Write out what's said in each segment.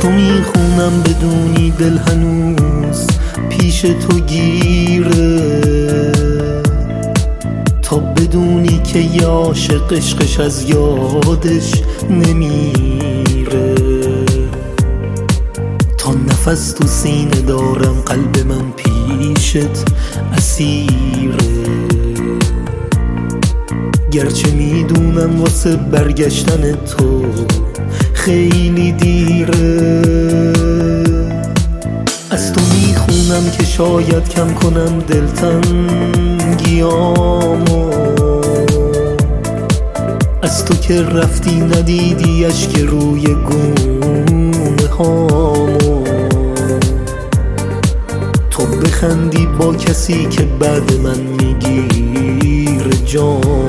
تو میخونم بدونی دل هنوز پیش تو گیره، تا بدونی که یه عاشق عشقش از یادش نمیره. تا نفس تو سینه دارم قلب من پیشت اسیره، گرچه میدونم واسه برگشتن تو خیلی دیره. از تو میخونم که شاید کم کنم دلتنگیامو، از تو که رفتی ندیدی اشک روی گونه هامو، تو بخندی با کسی که بعد من میگیره جامو،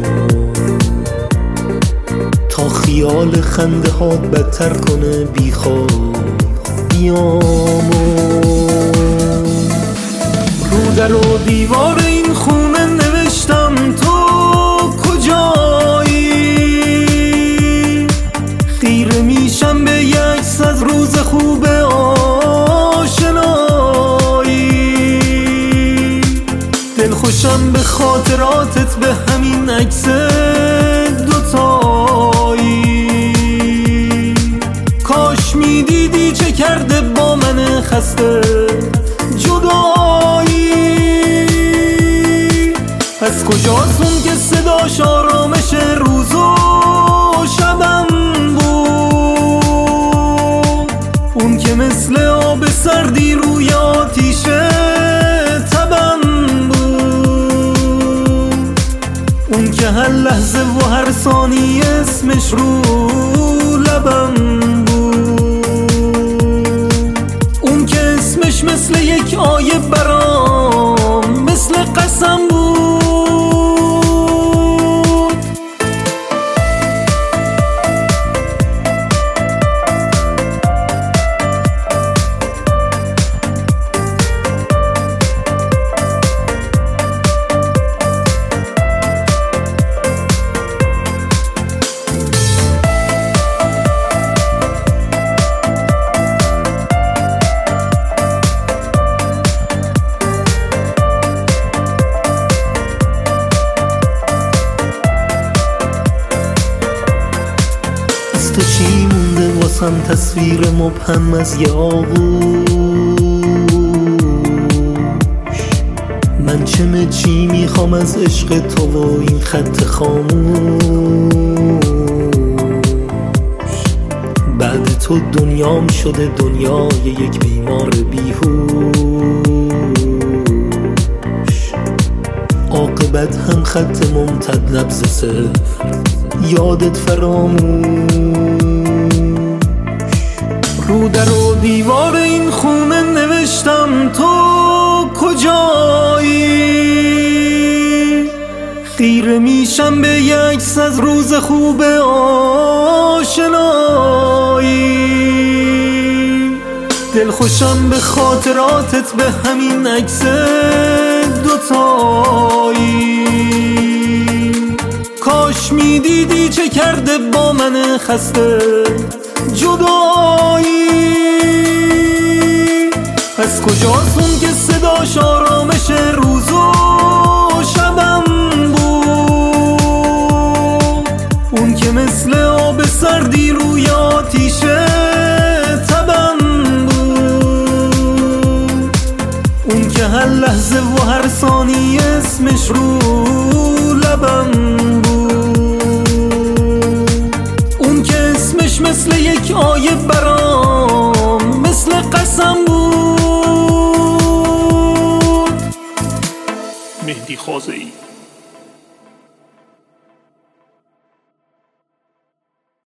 تا خیال خنده ها بدتر کنه بیخواب بیامو. رو در و دیوار این خونه نوشتم تو کجایی، خیره میشم به یک عکس از روز خوب آشنایی، دلخوشم به خاطراتت به همین عکس دوتایی. کاش میدیدی چه کرده با من خسته جدایی، از کجاست اون که صداش آرامش روز و شبم بود، اون که مثل آب سردی روی آتیش تبم بود، اون که هر لحظه و هر ثانیه اسمش رو لبم بود، اون که اسمش مثل یک آیه برام مثل قسم بود. تو چی مونده واسم تصویر مبهم از یه آغوش، من چی میخوام از عشق تو و این خط خاموش. بعد تو دنیام شده دنیای یک بیمار بیهوش، عاقبت هم خط ممتد نبض صفر یادت فراموش. رو در و دیوار این خونه نوشتم تو کجایی، خیره میشم به یک عکس از روز خوب آشنایی، دلخوشم به خاطراتت به همین عکس دوتایی. کاش میدیدی چه کرده با من خسته جدایی، از کجاست اون که صداش آرامش روز و شبم بود، اون که مثل آب سردی روی آتیش تبم بود، اون که هر لحظه و هر ثانیه اسمش رو لبم بود، اون که اسمش مثل یک آیه برام مثل قسم بود. مهدی خازئی.